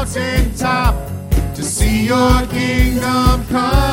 mountaintop to see your kingdom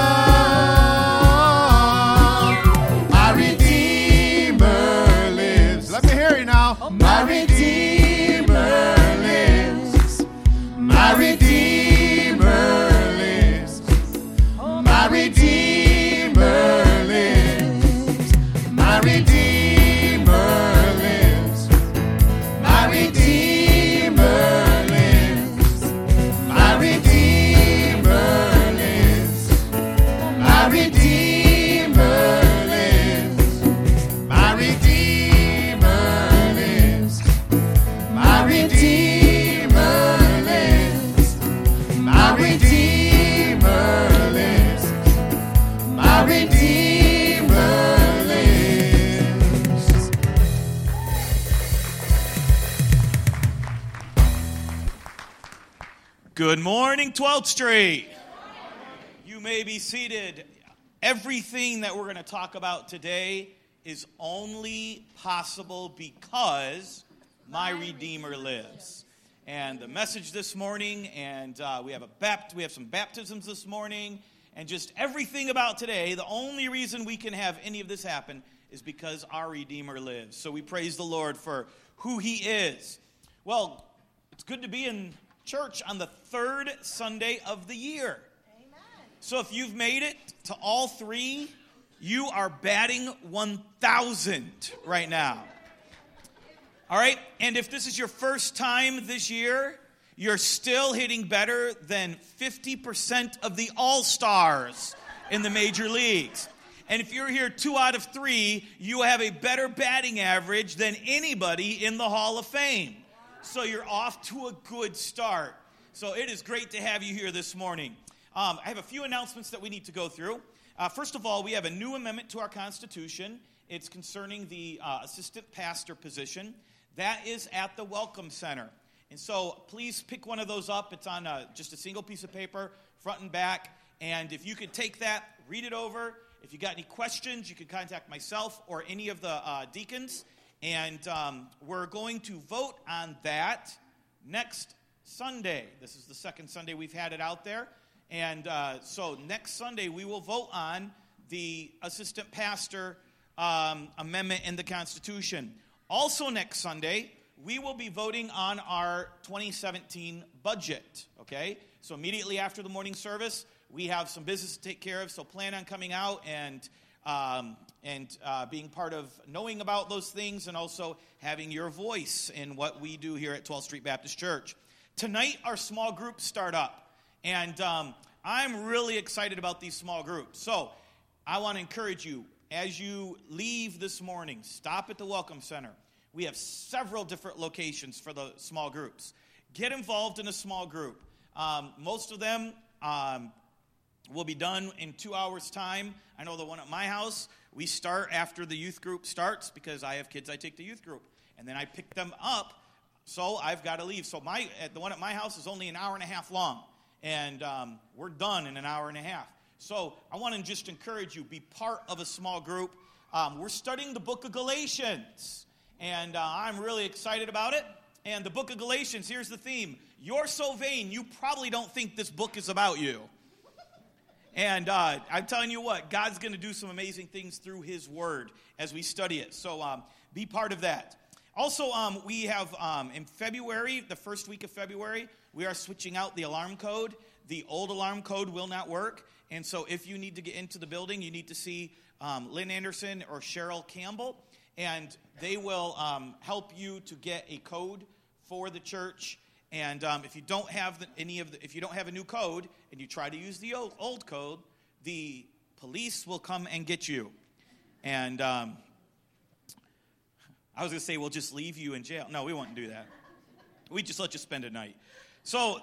come. My Redeemer lives. Let me hear you now. My Redeemer lives. My Redeemer lives. My Redeemer lives. My Redeemer lives. My Redeemer lives. My Redeemer lives. My Redeemer lives. My Redeemer lives. My Redeemer lives. My Redeemer lives. My Redeemer lives. Good morning, 12th Street. You may be seated. Everything that we're going to talk about today is only possible because my Redeemer lives. And the message this morning, and we have some baptisms this morning, and just everything about today, the only reason we can have any of this happen is because our Redeemer lives. So we praise the Lord for who he is. Well, it's good to be in church on the third Sunday of the year. Amen. So if you've made it to all three, you are batting 1,000 right now. All right? And if this is your first time this year, you're still hitting better than 50% of the all-stars in the major leagues. And if you're here 2 out of 3, you have a better batting average than anybody in the Hall of Fame. So you're off to a good start. So it is great to have you here this morning. I have a few announcements that we need to go through. First of all, we have a new amendment to our Constitution. It's concerning the assistant pastor position. That is at the Welcome Center. And so please pick one of those up. It's on just a single piece of paper, front and back. And if you could take that, read it over. If you got any questions, you can contact myself or any of the deacons. And we're going to vote on that next Sunday. This is the second Sunday we've had it out there. And so next Sunday we will vote on the assistant pastor amendment in the Constitution. Also next Sunday, we will be voting on our 2017 budget, okay? So immediately after the morning service, we have some business to take care of, so plan on coming out and being part of knowing about those things and also having your voice in what we do here at 12th Street Baptist Church. Tonight, our small groups start up, and I'm really excited about these small groups. So I want to encourage you, as you leave this morning, stop at the Welcome Center. We have several different locations for the small groups. Get involved in a small group. Most of them will be done in 2 hours' time. I know the one at my house, we start after the youth group starts because I have kids I take to youth group. And then I pick them up, so I've got to leave. So the one at my house is only an hour and a half long. And we're done in an hour and a half. So I want to just encourage you, be part of a small group. We're studying the book of Galatians. And I'm really excited about it. And the book of Galatians, here's the theme. You're so vain, you probably don't think this book is about you. And I'm telling you what, God's going to do some amazing things through his word as we study it. So be part of that. Also, we have in February, the first week of February, we are switching out the alarm code. The old alarm code will not work. And so if you need to get into the building, you need to see Lynn Anderson or Cheryl Campbell. And they will help you to get a code for the church. And if you don't have if you don't have a new code and you try to use the old code, the police will come and get you. And I was going to say we'll just leave you in jail. No, we won't do that. We just let you spend a night. So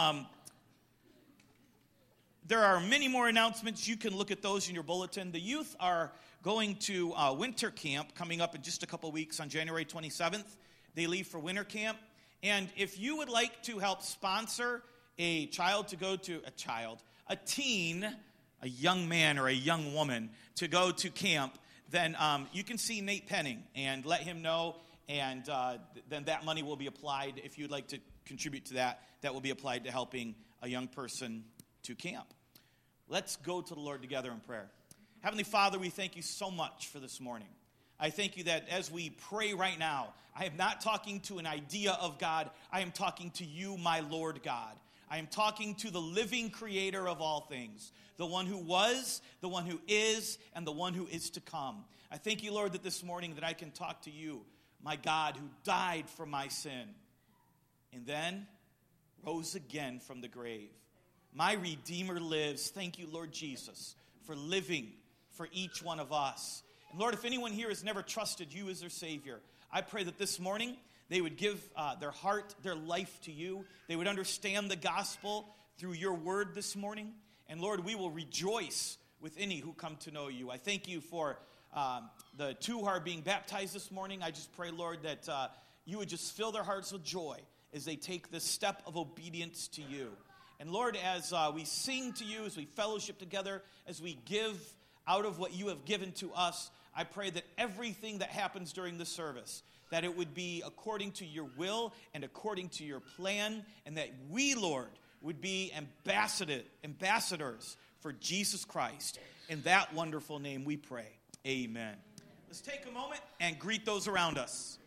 there are many more announcements. You can look at those in your bulletin. The youth are going to winter camp coming up in just a couple weeks on January 27th. They leave for winter camp. And if you would like to help sponsor a child to go to a teen, a young man or a young woman to go to camp, then you can see Nate Penning and let him know, and then that money will be applied if you'd like to contribute to that, that will be applied to helping a young person to camp. Let's go to the Lord together in prayer. Heavenly Father, we thank you so much for this morning. I thank you that as we pray right now, I am not talking to an idea of God. I am talking to you, my Lord God. I am talking to the living creator of all things, the one who was, the one who is, and the one who is to come. I thank you, Lord, that this morning that I can talk to you, my God, who died for my sin and then rose again from the grave. My Redeemer lives. Thank you, Lord Jesus, for living for each one of us. And Lord, if anyone here has never trusted you as their Savior, I pray that this morning they would give their heart, their life to you. They would understand the gospel through your word this morning. And Lord, we will rejoice with any who come to know you. I thank you for the two who are being baptized this morning. I just pray, Lord, that you would just fill their hearts with joy as they take this step of obedience to you. And Lord, as we sing to you, as we fellowship together, as we give out of what you have given to us, I pray that everything that happens during the service, that it would be according to your will and according to your plan, and that we, Lord, would be ambassadors for Jesus Christ. In that wonderful name we pray. Amen. Let's take a moment and greet those around us.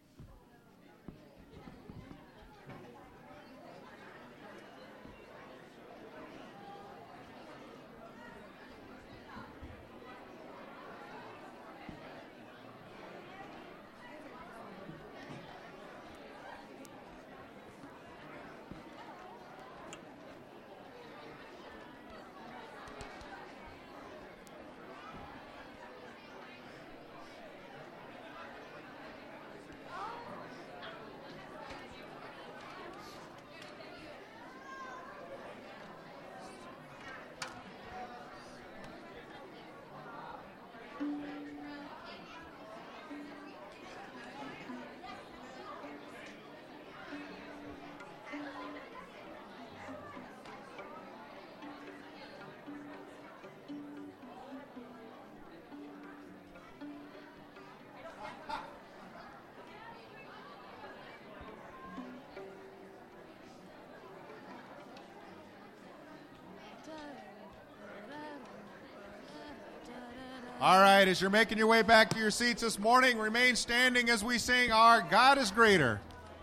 All right, as you're making your way back to your seats this morning, remain standing as we sing Our God is Greater.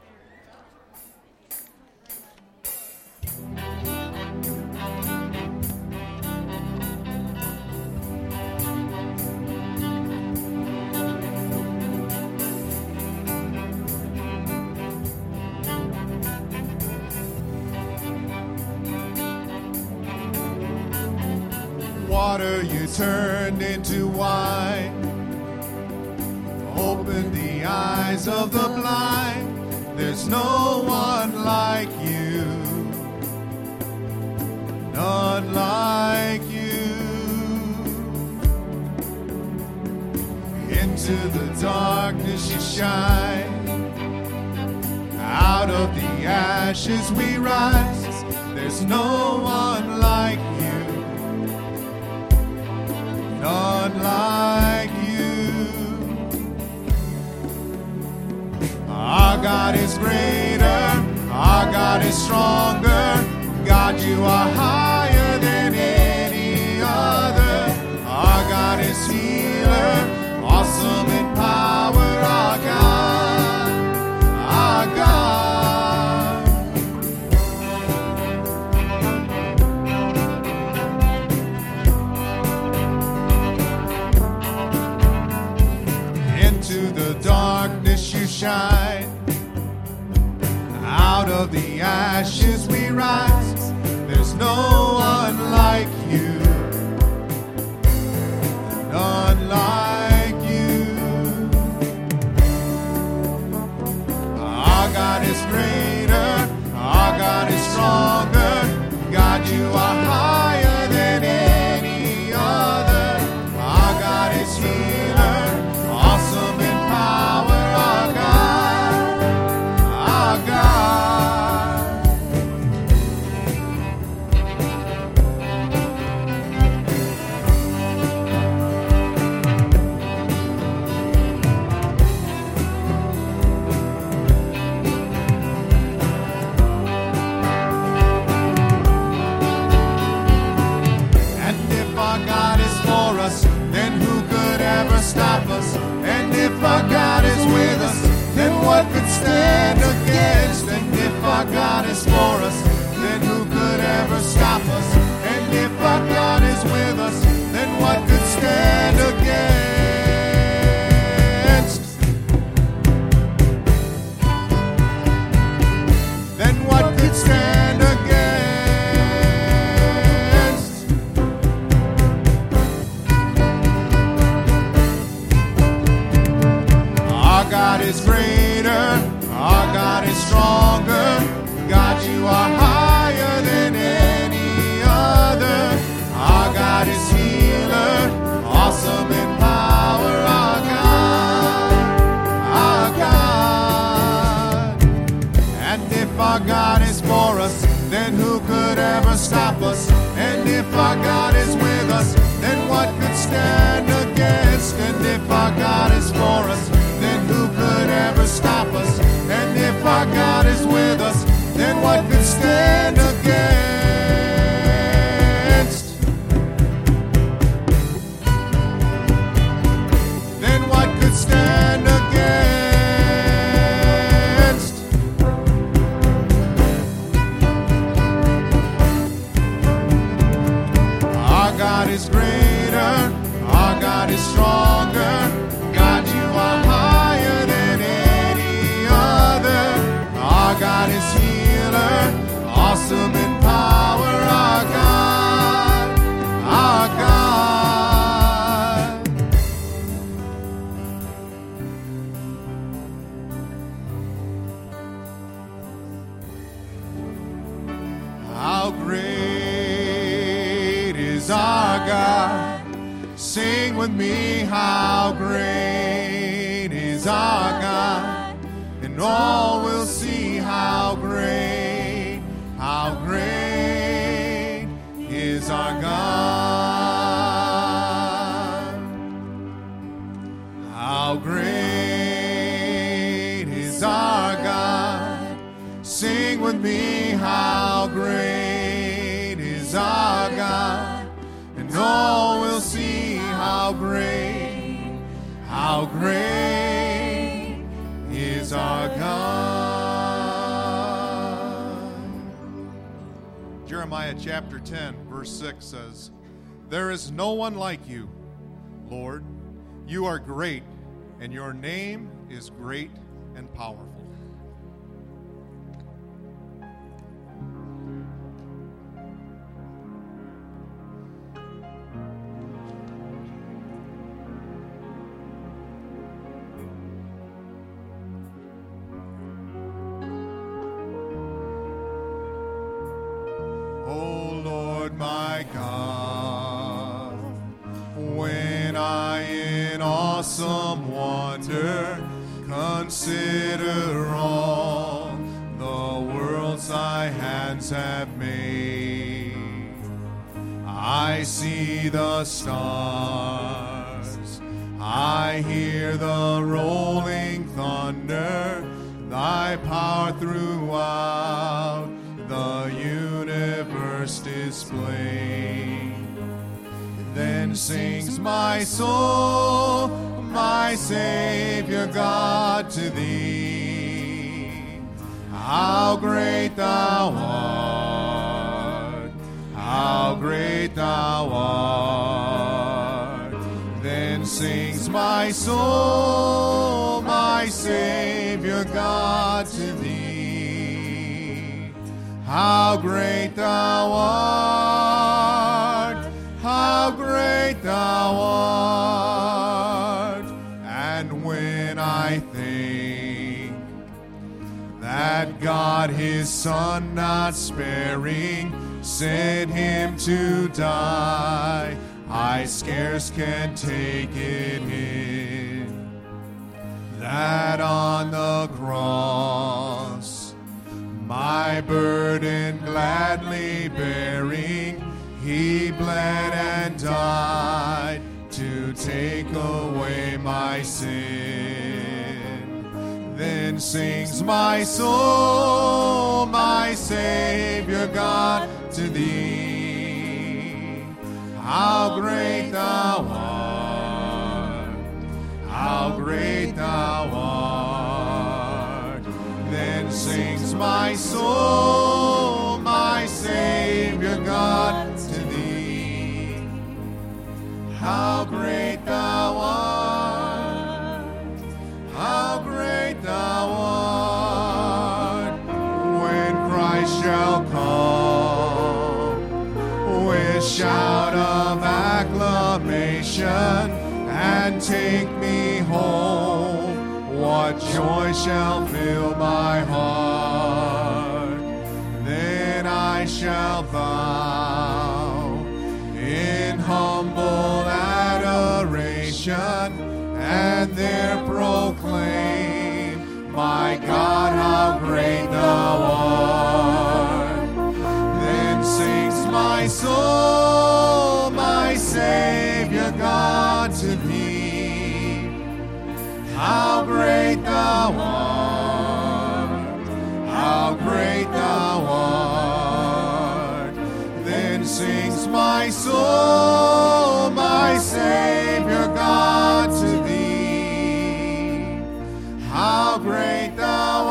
Water you turned into wine, open the eyes of the blind. There's no one like you, none like you. Into the darkness you shine, out of the ashes we rise. There's no one like you, none like you. Our God is greater, our God is stronger. God, you are higher than any other. Our God is healer, awesome in power. Our God, our God. Into the darkness you shine, out of the ashes we rise. There's no one like you, none like you. Our God is greater, our God is stronger. God, you are higher than any other. Our God is healer, awesome in power. Our God, our God. then who could ever stop us? And if our God is with us, then what could stand against? And if our God is for us, then who could ever stop us? And if our God is with us, then what could stand against? Then what could stand against? Our God is greater, our God is stronger. God, you are higher than any other. Our God is healer, awesome in power. Our God, our God. How great is our God? Sing with me, how great is our God, and all will see how great is our God. How great is our God? Sing with me, how great is our God, and all will see how great is our God. Jeremiah chapter 10, verse 6 says, "There is no one like you, Lord. You are great, and your name is great and powerful." My God, when I in awesome wonder consider all the worlds thy hands have made, I see the stars, I hear the rolling thunder, thy power throughout the universe displayed. Then sings my soul, my Savior God, to thee. How great thou art, how great thou art. Then sings my soul, my Savior God, to thee. How great thou art, how great thou art. And when I think that God his Son not sparing sent him to die, I scarce can take it in, that on the cross my burden gladly bearing, he bled and died to take away my sin. Then sings my soul, my Savior God, to thee. How great thou art, how great thou art. Then sings my soul, my Savior God, to thee. How great thou art, how great thou art. When Christ shall come with shout of acclamation and take me home, what joy shall fill my heart? Then I shall bow in humble adoration and there proclaim, my God, how great thou art. my soul, my Savior God, to thee. How great thou art, how great thou art. Then sings my soul, my Savior God, to thee. How great thou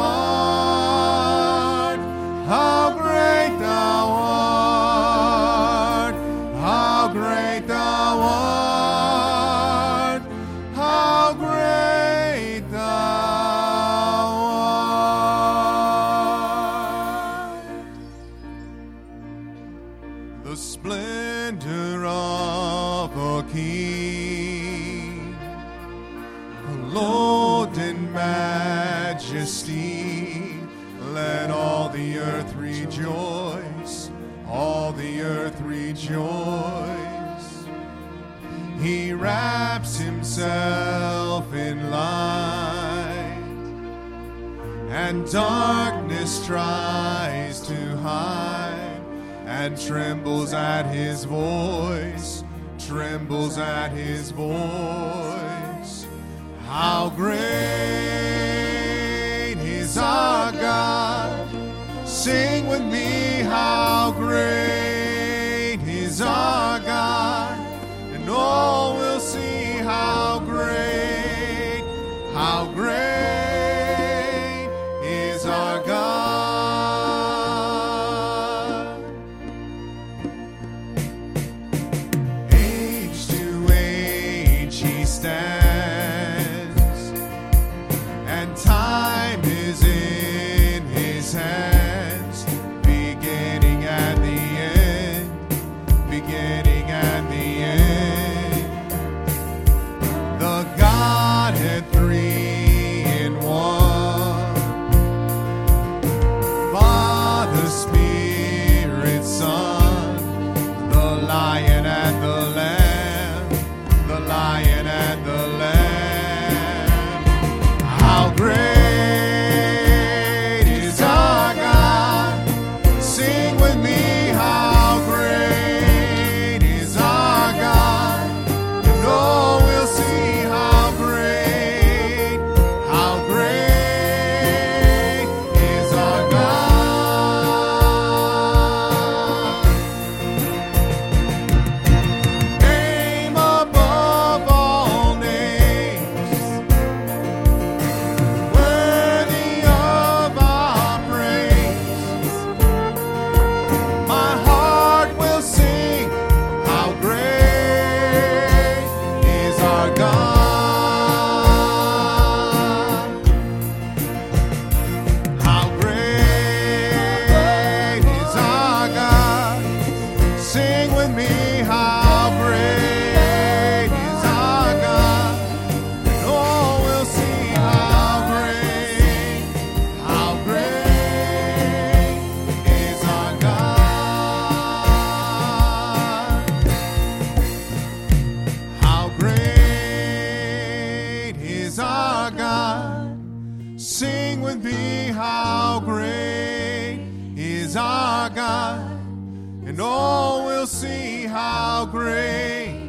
art, how great thou art, how great thou art, how great thou art. The splendor of a king, clothed in majesty, let all the earth rejoice, all the earth rejoice. He wraps himself in light, and darkness tries to hide, and trembles at his voice, trembles at his voice. How great is our God. Sing with me, how great is our God. And all will see how great is our God. Age to age he stands, and time is in his hands, beginning at the end, beginning at the end. The Godhead three in one, Father, Spirit, Son, the Lion and the Lamb, the Lion and the Lamb. How great is our God. Sing with me, how great is our God. And all will see how great is our God. Name above all names, worthy of our praise. My heart will sing, how great is our God. How great is our God. Sing with me, how great is our God. And all will see how great is our God. How great is our God. Sing with me, how great is our God. And all will see how great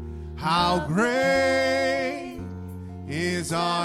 is our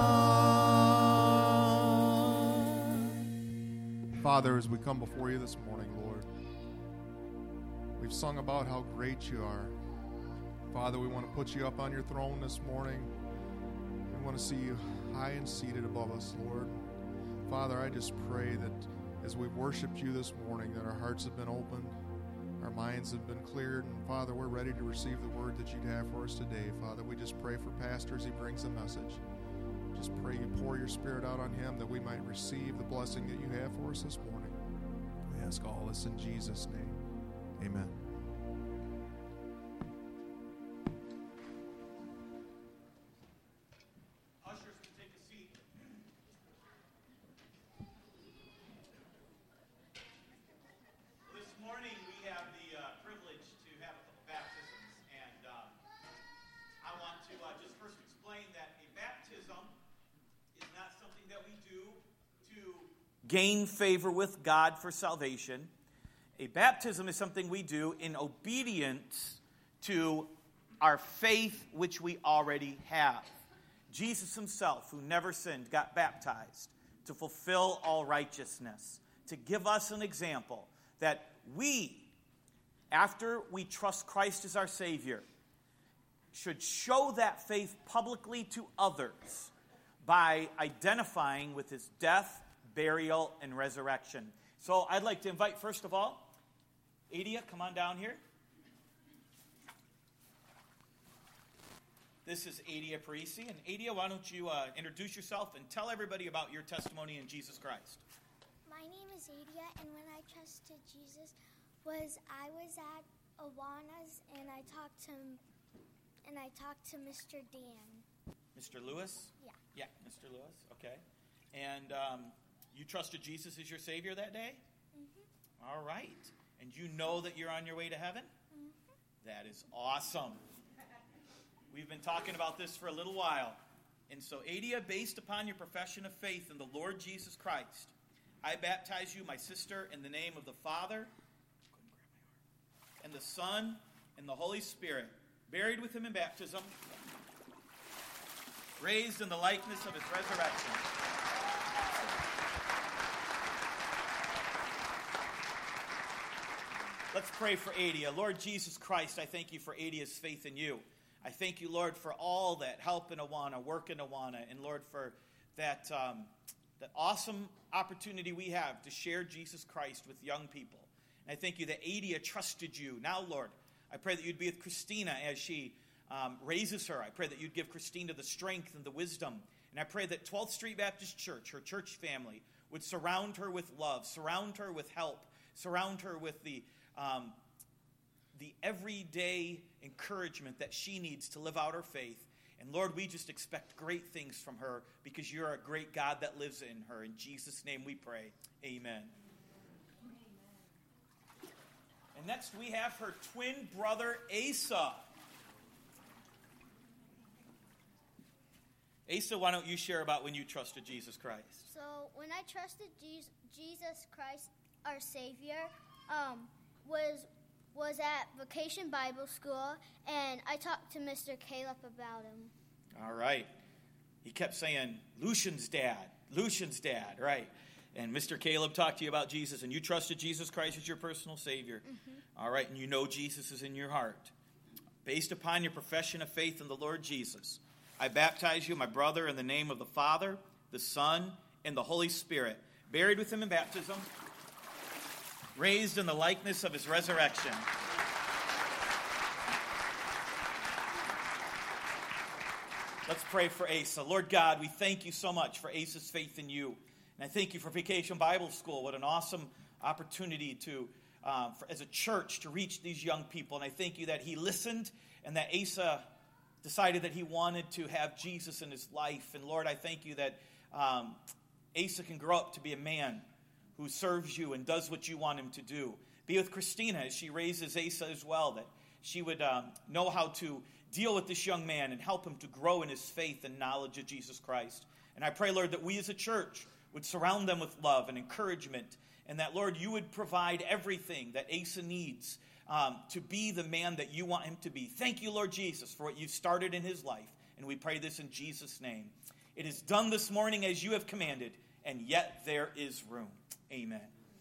God. Father, as we come before you this morning, Lord, we've sung about how great you are. Father, we want to put you up on your throne this morning. We want to see you high and seated above us, Lord. Father, I just pray that as we've worshiped you this morning, that our hearts have been opened, our minds have been cleared, and Father, we're ready to receive the word that you'd have for us today. Father, we just pray for Pastor as he brings the message. Just pray you pour your Spirit out on him that we might receive the blessing that you have for us this morning. We ask all this in Jesus' name. Amen. Ushers can take a seat. This morning we have the privilege to have a couple baptisms, and I want to just first explain that a baptism is not something that we do to gain favor with God for salvation. A baptism is something we do in obedience to our faith which we already have. Jesus himself, who never sinned, got baptized to fulfill all righteousness, to give us an example that we, after we trust Christ as our Savior, should show that faith publicly to others by identifying with his death, burial, and resurrection. So I'd like to invite, first of all, Adia, come on down here. This is Adia Parisi. And Adia, why don't you introduce yourself and tell everybody about your testimony in Jesus Christ. My name is Adia, and when I trusted Jesus, I was at Awana's, and I talked to Mr. Dan. Mr. Lewis? Yeah. Yeah, Mr. Lewis. Okay. And you trusted Jesus as your Savior that day? Mm-hmm. All right. And you know that you're on your way to heaven? Mm-hmm. That is awesome. We've been talking about this for a little while. And so, Adia, based upon your profession of faith in the Lord Jesus Christ, I baptize you, my sister, in the name of the Father, and the Son, and the Holy Spirit, buried with him in baptism, raised in the likeness of his resurrection. Let's pray for Adia. Lord Jesus Christ, I thank you for Adia's faith in you. I thank you, Lord, for all that help in Awana, work in Awana, and Lord, for that awesome opportunity we have to share Jesus Christ with young people. And I thank you that Adia trusted you. Now, Lord, I pray that you'd be with Christina as she raises her. I pray that you'd give Christina the strength and the wisdom. And I pray that 12th Street Baptist Church, her church family, would surround her with love, surround her with help, surround her with the everyday encouragement that she needs to live out her faith. And Lord, we just expect great things from her because you're a great God that lives in her. In Jesus' name we pray. Amen. And next we have her twin brother, Asa. Asa, why don't you share about when you trusted Jesus Christ? So when I trusted Jesus Christ, our Savior, was at Vacation Bible School, and I talked to Mr. Caleb about him. All right. He kept saying, Lucian's dad, right? And Mr. Caleb talked to you about Jesus, and you trusted Jesus Christ as your personal Savior. Mm-hmm. All right, and you know Jesus is in your heart. Based upon your profession of faith in the Lord Jesus, I baptize you, my brother, in the name of the Father, the Son, and the Holy Spirit, buried with him in baptism, raised in the likeness of his resurrection. Let's pray for Asa. Lord God, we thank you so much for Asa's faith in you. And I thank you for Vacation Bible School. What an awesome opportunity as a church to reach these young people. And I thank you that he listened and that Asa decided that he wanted to have Jesus in his life. And Lord, I thank you that Asa can grow up to be a man who serves you and does what you want him to do. Be with Christina as she raises Asa as well, that she would know how to deal with this young man and help him to grow in his faith and knowledge of Jesus Christ. And I pray, Lord, that we as a church would surround them with love and encouragement, and that, Lord, you would provide everything that Asa needs to be the man that you want him to be. Thank you, Lord Jesus, for what you've started in his life, and we pray this in Jesus' name. It is done this morning as you have commanded, and yet there is room. Amen.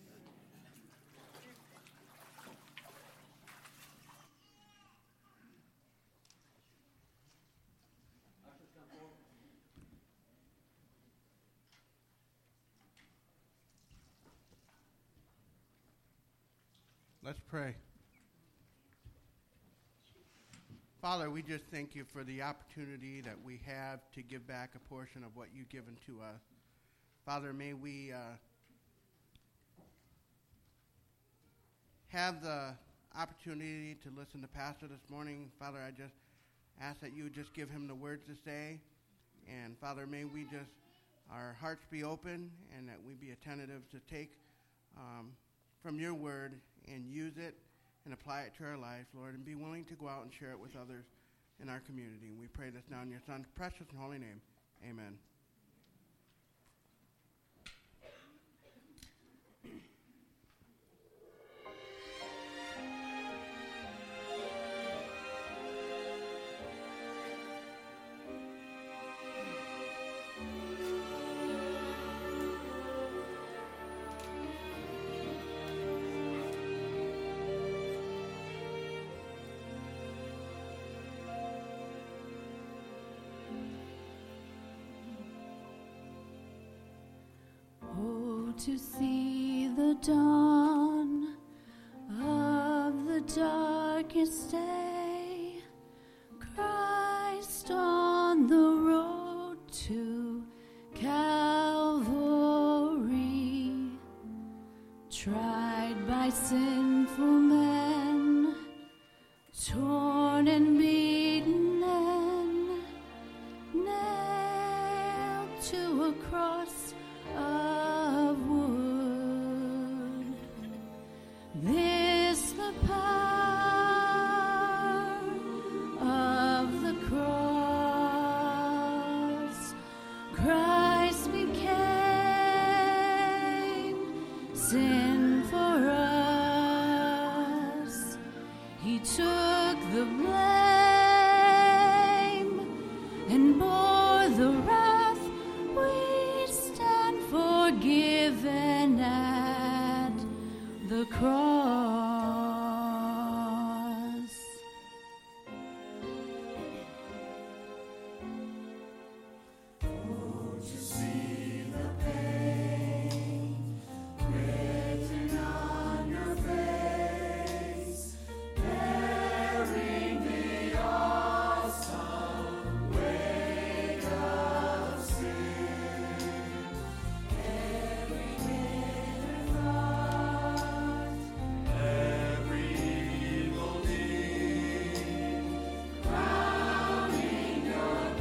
Let's pray. Father, we just thank you for the opportunity that we have to give back a portion of what you've given to us. Father, may we have the opportunity to listen to Pastor this morning. Father, I just ask that you would just give him the words to say. And Father, may we just, our hearts be open and that we be attentive to take from your word and use it and apply it to our life, Lord, and be willing to go out and share it with others in our community. And we pray this now in your Son's precious and holy name. Amen. to see the dawn of the darkest day, Christ on the road to Calvary, tried by sinful men, torn and beaten and nailed to a cross of wood. This the power of the cross. Christ became sin for us. He took the blame.